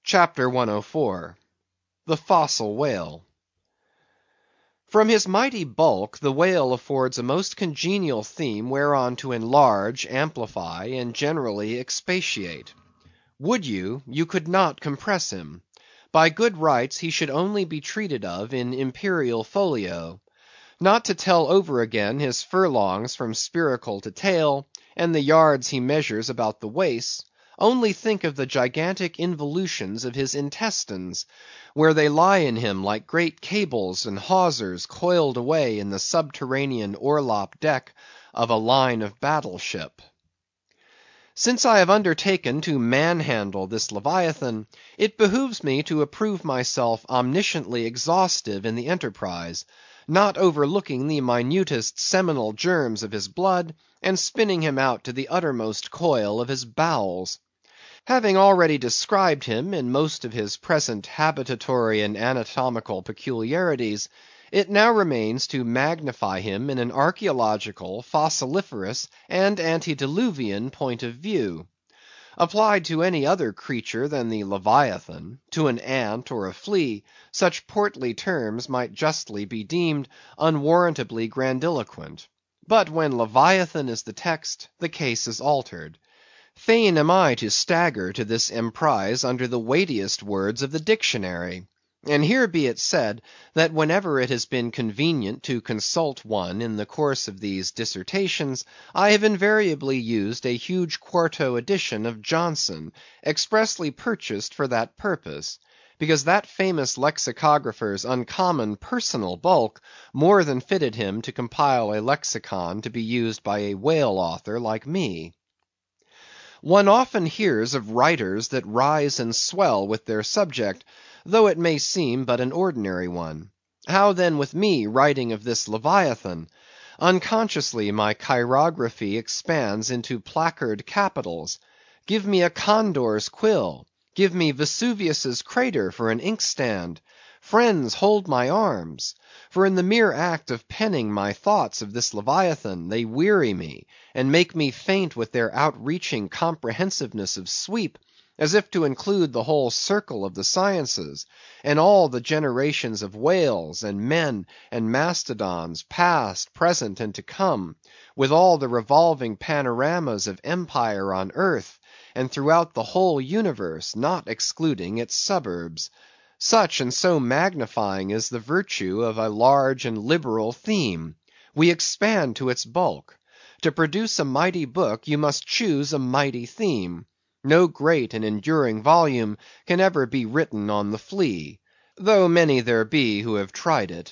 CHAPTER 104. The Fossil Whale. From his mighty bulk the whale affords a most congenial theme whereon to enlarge, amplify, and generally expatiate. Would you, you could not compress him. By good rights he should only be treated of in imperial folio. Not to tell over again his furlongs from spiracle to tail, and the yards he measures about the waist, only think of the gigantic involutions of his intestines, where they lie in him like great cables and hawsers coiled away in the subterranean orlop deck of a line of battle ship. Since I have undertaken to manhandle this Leviathan, it behooves me to approve myself omnisciently exhaustive in the enterprise, not overlooking the minutest seminal germs of his blood, and spinning him out to the uttermost coil of his bowels. Having already described him in most of his present habitatory and anatomical peculiarities, it now remains to magnify him in an archaeological, fossiliferous, and antediluvian point of view. Applied to any other creature than the Leviathan, to an ant or a flea, such portly terms might justly be deemed unwarrantably grandiloquent. But when Leviathan is the text, the case is altered. Fain am I to stagger to this emprise under the weightiest words of the dictionary. And here be it said, that whenever it has been convenient to consult one in the course of these dissertations, I have invariably used a huge quarto edition of Johnson, expressly purchased for that purpose; because that famous lexicographer's uncommon personal bulk more than fitted him to compile a lexicon to be used by a whale author like me. One often hears of writers that rise and swell with their subject, though it may seem but an ordinary one. How then with me writing of this Leviathan? Unconsciously my chirography expands into placard capitals. Give me a condor's quill. Give me Vesuvius's crater for an inkstand. Friends, hold my arms. For in the mere act of penning my thoughts of this Leviathan, they weary me, and make me faint with their outreaching comprehensiveness of sweep, as if to include the whole circle of the sciences, and all the generations of whales, and men, and mastodons, past, present, and to come, with all the revolving panoramas of empire on earth, and throughout the whole universe, not excluding its suburbs. Such and so magnifying is the virtue of a large and liberal theme. We expand to its bulk. To produce a mighty book, you must choose a mighty theme. No great and enduring volume can ever be written on the flea, though many there be who have tried it.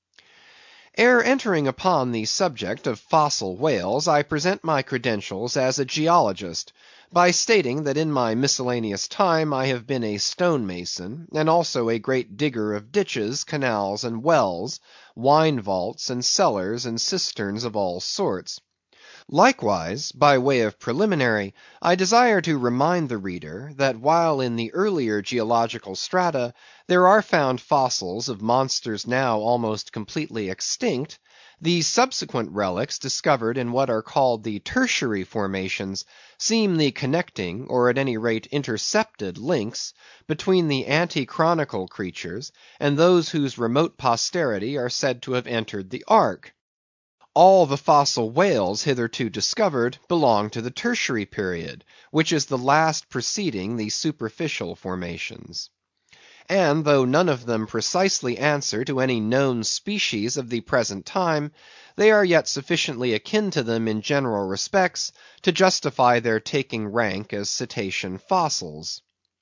Ere entering upon the subject of fossil whales, I present my credentials as a geologist, by stating that in my miscellaneous time I have been a stone mason, and also a great digger of ditches, canals, and wells, wine vaults, and cellars, and cisterns of all sorts. Likewise, by way of preliminary, I desire to remind the reader, that while in the earlier geological strata there are found fossils of monsters now almost completely extinct, the subsequent relics discovered in what are called the tertiary formations seem the connecting, or at any rate intercepted links, between the ante-chronicle creatures and those whose remote posterity are said to have entered the ark. All the fossil whales hitherto discovered belong to the tertiary period, which is the last preceding the superficial formations. And though none of them precisely answer to any known species of the present time, they are yet sufficiently akin to them in general respects to justify their taking rank as cetacean fossils.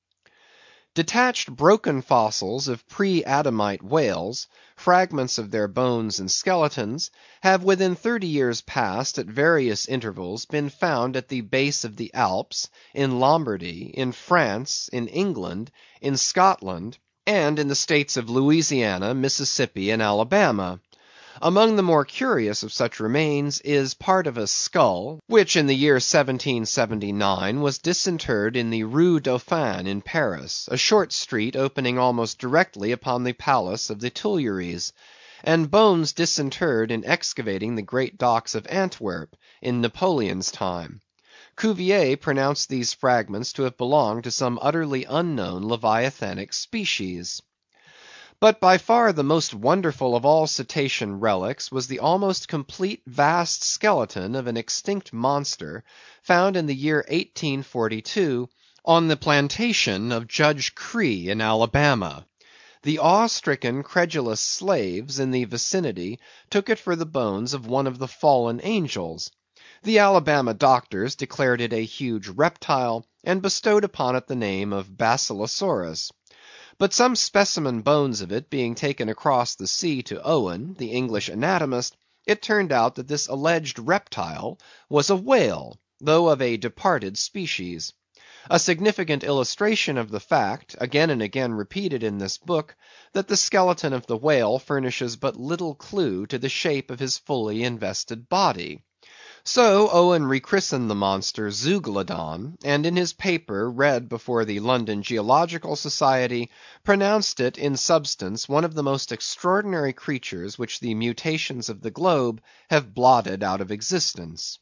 Detached broken fossils of pre-Adamite whales, fragments of their bones and skeletons, have within 30 years past at various intervals been found at the base of the Alps, in Lombardy, in France, in England, in Scotland, and in the states of Louisiana, Mississippi, and Alabama. Among the more curious of such remains is part of a skull, which in the year 1779 was disinterred in the Rue Dauphine in Paris, a short street opening almost directly upon the palace of the Tuileries, and bones disinterred in excavating the great docks of Antwerp in Napoleon's time. Cuvier pronounced these fragments to have belonged to some utterly unknown leviathanic species. But by far the most wonderful of all cetacean relics was the almost complete vast skeleton of an extinct monster found in the year 1842 on the plantation of Judge Creagh in Alabama. The awe-stricken, credulous slaves in the vicinity took it for the bones of one of the fallen angels. The Alabama doctors declared it a huge reptile, and bestowed upon it the name of Basilosaurus. But some specimen bones of it being taken across the sea to Owen, the English anatomist, it turned out that this alleged reptile was a whale, though of a departed species. A significant illustration of the fact, again and again repeated in this book, that the skeleton of the whale furnishes but little clue to the shape of his fully invested body. So Owen rechristened the monster Zeuglodon, and in his paper read before the London Geological Society, pronounced it in substance one of the most extraordinary creatures which the mutations of the globe have blotted out of existence.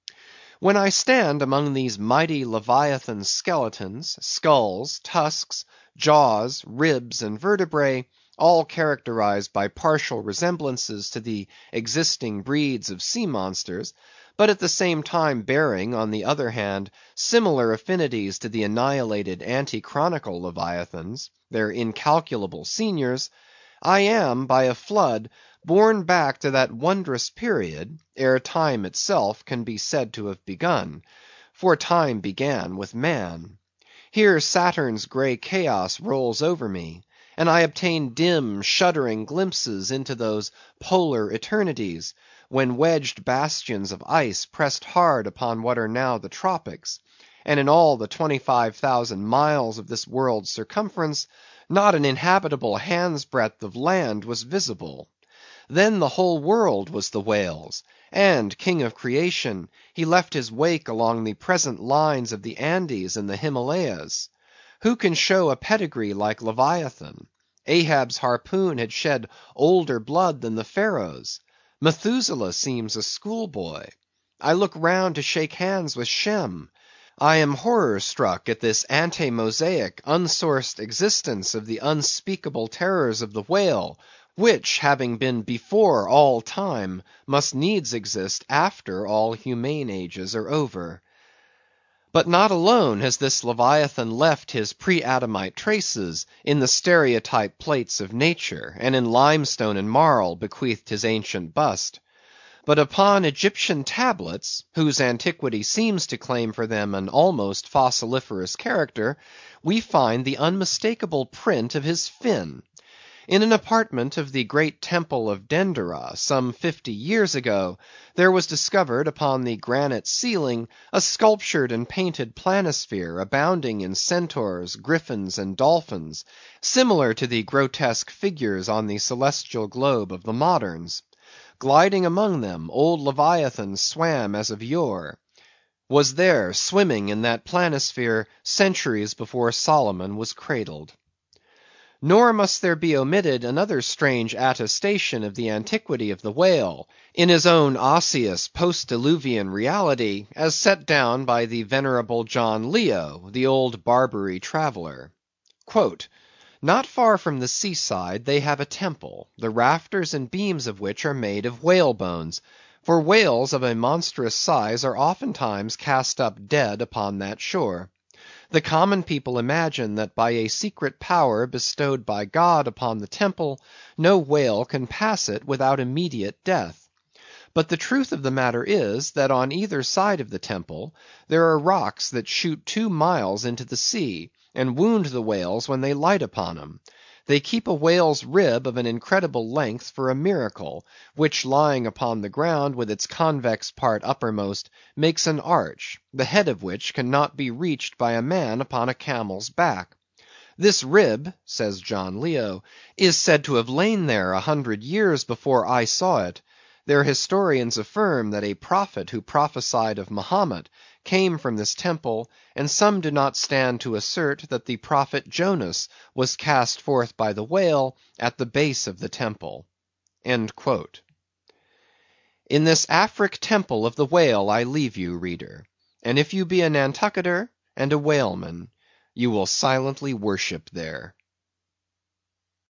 When I stand among these mighty leviathan skeletons, skulls, tusks, jaws, ribs, and vertebrae, all characterized by partial resemblances to the existing breeds of sea monsters, but at the same time bearing, on the other hand, similar affinities to the annihilated antichronical leviathans, their incalculable seniors, I am, by a flood, borne back to that wondrous period, ere time itself can be said to have begun; for time began with man. Here Saturn's grey chaos rolls over me, and I obtain dim, shuddering glimpses into those polar eternities, when wedged bastions of ice pressed hard upon what are now the tropics, and in all the 25,000 miles of this world's circumference, not an inhabitable hand's breadth of land was visible. Then the whole world was the whale's, and, king of creation, he left his wake along the present lines of the Andes and the Himalayas. Who can show a pedigree like Leviathan? Ahab's harpoon had shed older blood than the Pharaoh's. Methuselah seems a schoolboy. I look round to shake hands with Shem. I am horror struck at this ante-Mosaic, unsourced existence of the unspeakable terrors of the whale, which, having been before all time, must needs exist after all humane ages are over. But not alone has this Leviathan left his pre-Adamite traces in the stereotype plates of nature, and in limestone and marl bequeathed his ancient bust; but upon Egyptian tablets, whose antiquity seems to claim for them an almost fossiliferous character, we find the unmistakable print of his fin. In an apartment of the great temple of Dendera, some 50 years ago, there was discovered upon the granite ceiling a sculptured and painted planisphere abounding in centaurs, griffins, and dolphins, similar to the grotesque figures on the celestial globe of the moderns. Gliding among them, old Leviathan swam as of yore; was there, swimming in that planisphere, centuries before Solomon was cradled. Nor must there be omitted another strange attestation of the antiquity of the whale, in his own osseous post-diluvian reality, as set down by the venerable John Leo, the old Barbary traveller. "Not far from the seaside they have a temple, the rafters and beams of which are made of whale bones, for whales of a monstrous size are oftentimes cast up dead upon that shore. The common people imagine that by a secret power bestowed by God upon the temple, no whale can pass it without immediate death. But the truth of the matter is, that on either side of the temple there are rocks that shoot 2 miles into the sea, and wound the whales when they light upon them. They keep a whale's rib of an incredible length for a miracle, which lying upon the ground with its convex part uppermost, makes an arch, the head of which cannot be reached by a man upon a camel's back. This rib, says John Leo, is said to have lain there 100 years before I saw it. Their historians affirm that a prophet who prophesied of Mahomet came from this temple, and some do not stand to assert that the prophet Jonas was cast forth by the whale at the base of the temple." In this Afric temple of the whale I leave you, reader. And if you be a Nantucketer and a whaleman, you will silently worship there.